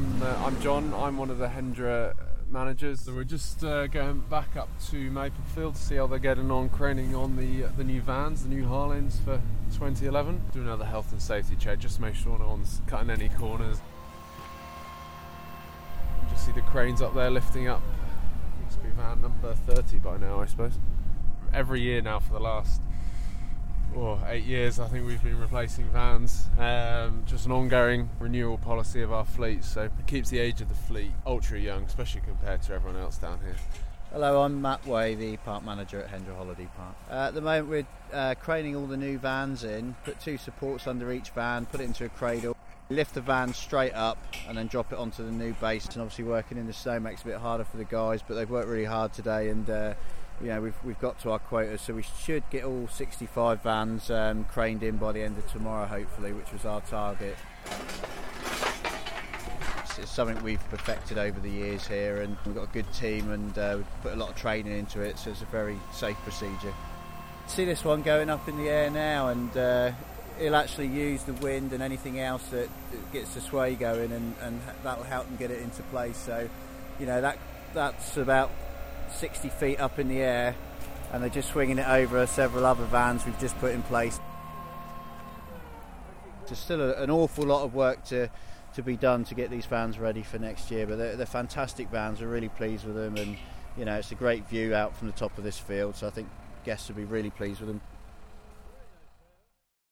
I'm John. I'm one of the Hendra managers. So we're just going back up to Maplefeld to see how they're getting on craning on the new vans, the new Harlins for 2011. Do another health and safety check just to make sure no one's cutting any corners. You just see the cranes up there lifting up. Must be van number 30 by now, I suppose. Every year now for the last 8 years, I think we've been replacing vans. Just an ongoing renewal policy of our fleet, so it keeps the age of the fleet ultra young, especially compared to everyone else down here. Hello, I'm Matt Way, the park manager at Hendra Holiday Park. At the moment we're craning all the new vans in, put 2 supports under each van, put it into a cradle, lift the van straight up and then drop it onto the new base. And obviously working in the snow makes it a bit harder for the guys, but they've worked really hard today, and we've got to our quota, so we should get all 65 vans craned in by the end of tomorrow, hopefully, which was our target. It's something we've perfected over the years here, and we've got a good team, and we've put a lot of training into it, so it's a very safe procedure. See this one going up in the air now, and he'll actually use the wind and anything else that gets the sway going, and that'll help them get it into place. So, that's about 60 feet up in the air, and they're just swinging it over several other vans we've just put in place. There's still an awful lot of work to be done to get these vans ready for next year, but they're fantastic vans. We're really pleased with them, and it's a great view out from the top of this field, so I think guests will be really pleased with them.